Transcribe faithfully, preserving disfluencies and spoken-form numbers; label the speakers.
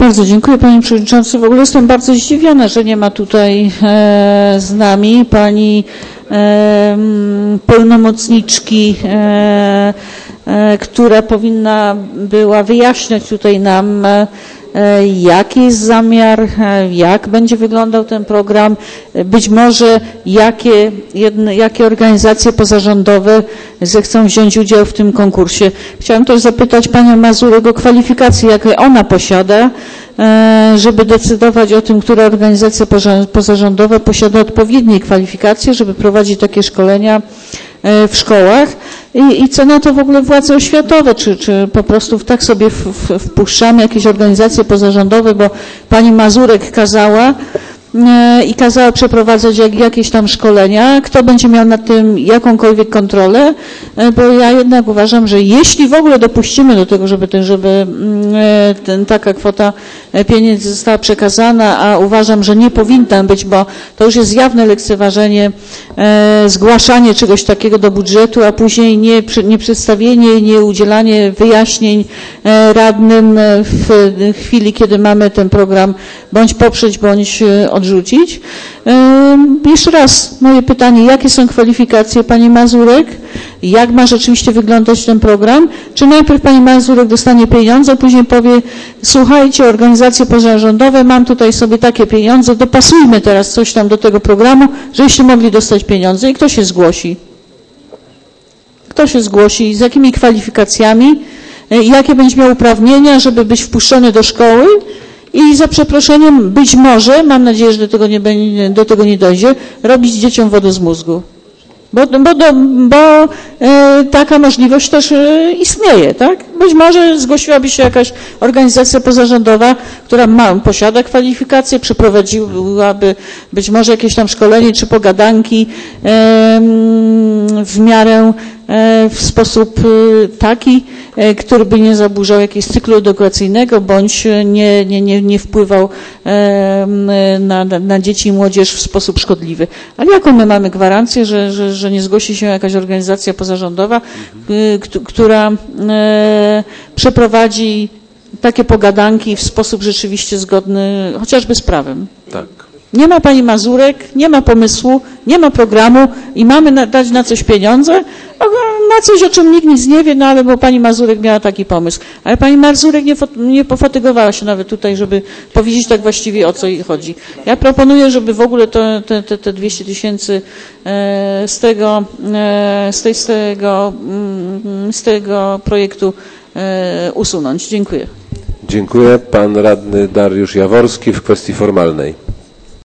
Speaker 1: Bardzo dziękuję, panie przewodniczący. W ogóle jestem bardzo zdziwiona, że nie ma tutaj e, z nami pani e, pełnomocniczki, e, e, która powinna była wyjaśniać tutaj nam, e, jaki jest zamiar, jak będzie wyglądał ten program, być może jakie, jedne, jakie organizacje pozarządowe zechcą wziąć udział w tym konkursie. Chciałam też zapytać panią Mazurek o kwalifikacje, jakie ona posiada, żeby decydować o tym, która organizacja pozarządowa posiada odpowiednie kwalifikacje, żeby prowadzić takie szkolenia w szkołach i, i co na to w ogóle władze oświatowe, czy, czy po prostu tak sobie w, w, wpuszczamy jakieś organizacje pozarządowe, bo pani Mazurek kazała e, i kazała przeprowadzać jak, jakieś tam szkolenia, kto będzie miał nad tym jakąkolwiek kontrolę, e, bo ja jednak uważam, że jeśli w ogóle dopuścimy do tego, żeby, ten, żeby e, ten, taka kwota pieniędzy została przekazana, a uważam, że nie powinna być, bo to już jest jawne lekceważenie, e, zgłaszanie czegoś takiego do budżetu, a później nie, nie przedstawienie, nie udzielanie wyjaśnień e, radnym w chwili, kiedy mamy ten program bądź poprzeć, bądź odrzucić. E, jeszcze raz moje pytanie, jakie są kwalifikacje pani Mazurek? Jak ma rzeczywiście wyglądać ten program? Czy najpierw pani Mazurek dostanie pieniądze, a później powie, słuchajcie, organizacje pozarządowe, mam tutaj sobie takie pieniądze, dopasujmy teraz coś tam do tego programu, żebyście mogli dostać pieniądze. I kto się zgłosi? Kto się zgłosi? Z jakimi kwalifikacjami? Jakie będzie miał uprawnienia, żeby być wpuszczony do szkoły? I za przeproszeniem być może, mam nadzieję, że do tego nie, będzie, do tego nie dojdzie, robić dzieciom wodę z mózgu. Bo, bo, bo e, taka możliwość też e, istnieje, tak? Być może zgłosiłaby się jakaś organizacja pozarządowa, która ma, posiada kwalifikacje, przeprowadziłaby być może jakieś tam szkolenie czy pogadanki e, w miarę e, w sposób e, taki, e, który by nie zaburzał jakiegoś cyklu edukacyjnego, bądź nie, nie, nie, nie wpływał e, na, na dzieci i młodzież w sposób szkodliwy. Ale jaką my mamy gwarancję, że, że, że nie zgłosi się jakaś organizacja pozarządowa, mhm. która e, przeprowadzi takie pogadanki w sposób rzeczywiście zgodny chociażby z prawem.
Speaker 2: Tak.
Speaker 1: Nie ma pani Mazurek, nie ma pomysłu, nie ma programu i mamy na, dać na coś pieniądze, na coś, o czym nikt nic nie wie, no ale bo pani Mazurek miała taki pomysł. Ale pani Mazurek nie, nie pofatygowała się nawet tutaj, żeby powiedzieć tak właściwie, o co jej chodzi. Ja proponuję, żeby w ogóle to, te, te, te dwieście tysięcy e, z tego, e, z, tej, z, tego, mm, z tego projektu e, usunąć. Dziękuję.
Speaker 2: Dziękuję. Pan radny Dariusz Jaworski w kwestii formalnej.